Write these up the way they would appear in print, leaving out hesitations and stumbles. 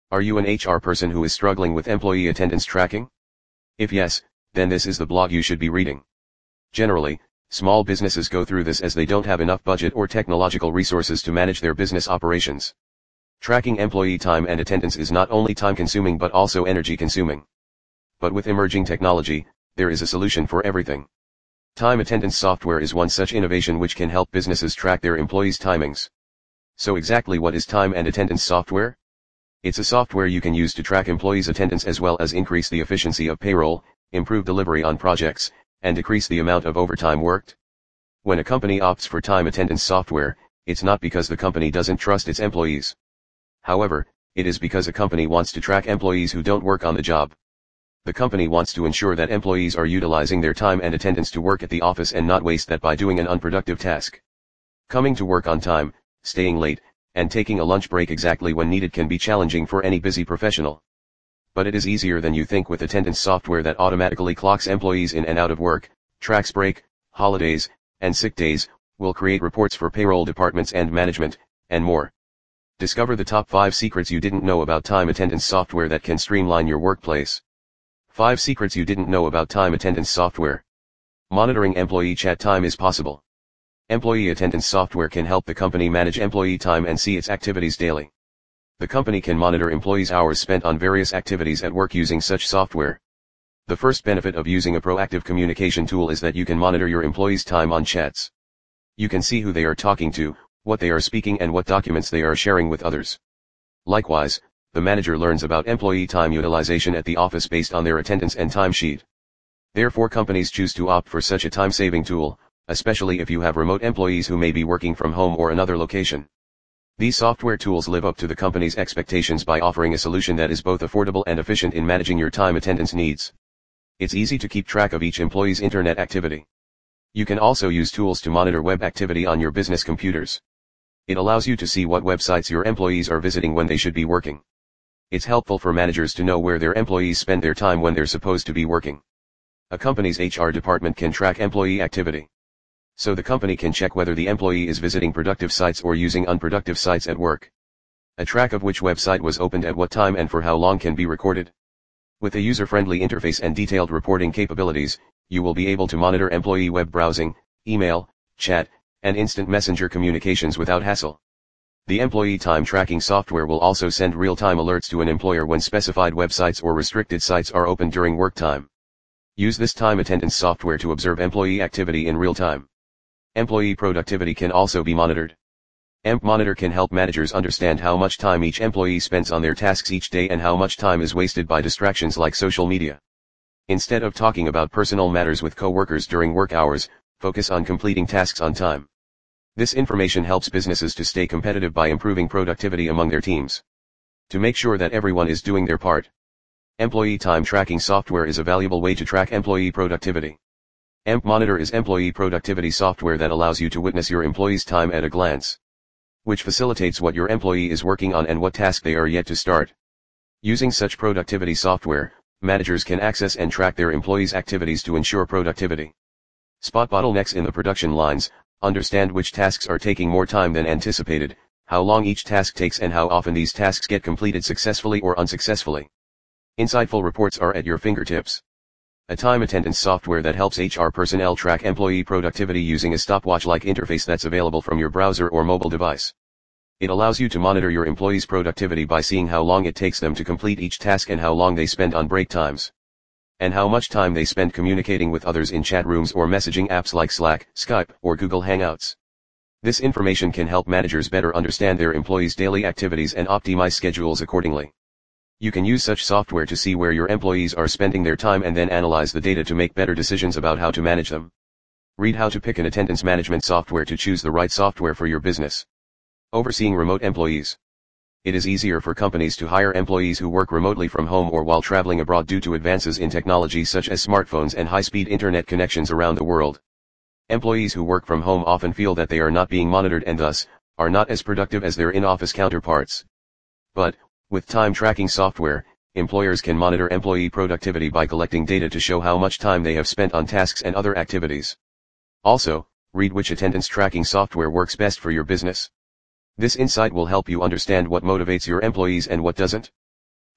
Are you an HR person who is struggling with employee attendance tracking? If yes, then this is the blog you should be reading. Generally, small businesses go through this as they don't have enough budget or technological resources to manage their business operations. Tracking employee time and attendance is not only time-consuming but also energy-consuming. But with emerging technology, there is a solution for everything. Time attendance software is one such innovation which can help businesses track their employees' timings. So exactly what is time and attendance software? It's a software you can use to track employees' attendance as well as increase the efficiency of payroll, improve delivery on projects, and decrease the amount of overtime worked. When a company opts for time attendance software, it's not because the company doesn't trust its employees. However, it is because a company wants to track employees who don't work on the job. The company wants to ensure that employees are utilizing their time and attendance to work at the office and not waste that by doing an unproductive task. Coming to work on time, staying late, and taking a lunch break exactly when needed can be challenging for any busy professional. But it is easier than you think with attendance software that automatically clocks employees in and out of work, tracks break, holidays, and sick days, will create reports for payroll departments and management, and more. Discover the top 5 secrets you didn't know about time attendance software that can streamline your workplace. 5 secrets you didn't know about time attendance software. Monitoring employee chat time is possible. Employee attendance software can help the company manage employee time and see its activities daily. The company can monitor employees' hours spent on various activities at work using such software. The first benefit of using a proactive communication tool is that you can monitor your employees' time on chats. You can see who they are talking to, what they are speaking and what documents they are sharing with others. Likewise, the manager learns about employee time utilization at the office based on their attendance and timesheet. Therefore, companies choose to opt for such a time-saving tool, especially if you have remote employees who may be working from home or another location. These software tools live up to the company's expectations by offering a solution that is both affordable and efficient in managing your time attendance needs. It's easy to keep track of each employee's internet activity. You can also use tools to monitor web activity on your business computers. It allows you to see what websites your employees are visiting when they should be working. It's helpful for managers to know where their employees spend their time when they're supposed to be working. A company's HR department can track employee activity. So the company can check whether the employee is visiting productive sites or using unproductive sites at work. A track of which website was opened at what time and for how long can be recorded. With a user-friendly interface and detailed reporting capabilities, you will be able to monitor employee web browsing, email, chat, and instant messenger communications without hassle. The employee time tracking software will also send real-time alerts to an employer when specified websites or restricted sites are open during work time. Use this time attendance software to observe employee activity in real time. Employee productivity can also be monitored. Emp Monitor can help managers understand how much time each employee spends on their tasks each day and how much time is wasted by distractions like social media. Instead of talking about personal matters with coworkers during work hours, focus on completing tasks on time. This information helps businesses to stay competitive by improving productivity among their teams. To make sure that everyone is doing their part, employee time tracking software is a valuable way to track employee productivity. Emp Monitor is employee productivity software that allows you to witness your employees' time at a glance, which facilitates what your employee is working on and what task they are yet to start. Using such productivity software, managers can access and track their employees' activities to ensure productivity. Spot bottlenecks in the production lines, understand which tasks are taking more time than anticipated, how long each task takes and how often these tasks get completed successfully or unsuccessfully. Insightful reports are at your fingertips. A time attendance software that helps HR personnel track employee productivity using a stopwatch-like interface that's available from your browser or mobile device. It allows you to monitor your employees' productivity by seeing how long it takes them to complete each task and how long they spend on break times, and how much time they spend communicating with others in chat rooms or messaging apps like Slack, Skype, or Google Hangouts. This information can help managers better understand their employees' daily activities and optimize schedules accordingly. You can use such software to see where your employees are spending their time and then analyze the data to make better decisions about how to manage them. Read how to pick an attendance management software to choose the right software for your business. Overseeing remote employees. It is easier for companies to hire employees who work remotely from home or while traveling abroad due to advances in technology such as smartphones and high-speed internet connections around the world. Employees who work from home often feel that they are not being monitored and thus, are not as productive as their in-office counterparts. But, with time tracking software, employers can monitor employee productivity by collecting data to show how much time they have spent on tasks and other activities. Also, read which attendance tracking software works best for your business. This insight will help you understand what motivates your employees and what doesn't.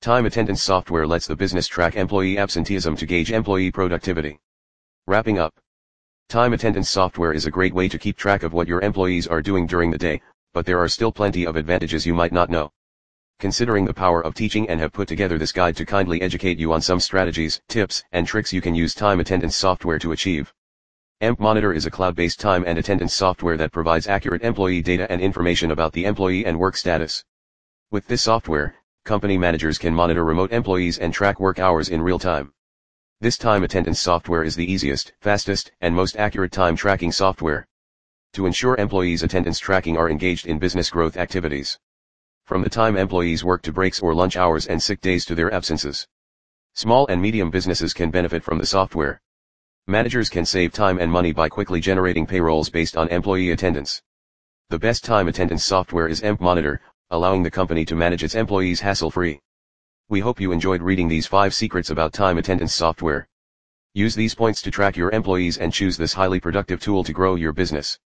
Time attendance software lets the business track employee absenteeism to gauge employee productivity. Wrapping up. Time attendance software is a great way to keep track of what your employees are doing during the day, but there are still plenty of advantages you might not know. Considering the power of teaching and have put together this guide to kindly educate you on some strategies, tips, and tricks you can use time attendance software to achieve. EmpMonitor is a cloud-based time and attendance software that provides accurate employee data and information about the employee and work status. With this software, company managers can monitor remote employees and track work hours in real time. This time attendance software is the easiest, fastest, and most accurate time tracking software to ensure employees' attendance tracking are engaged in business growth activities. From the time employees work to breaks or lunch hours and sick days to their absences. Small and medium businesses can benefit from the software. Managers can save time and money by quickly generating payrolls based on employee attendance. The best time attendance software is EmpMonitor, allowing the company to manage its employees hassle-free. We hope you enjoyed reading these 5 secrets about time attendance software. Use these points to track your employees and choose this highly productive tool to grow your business.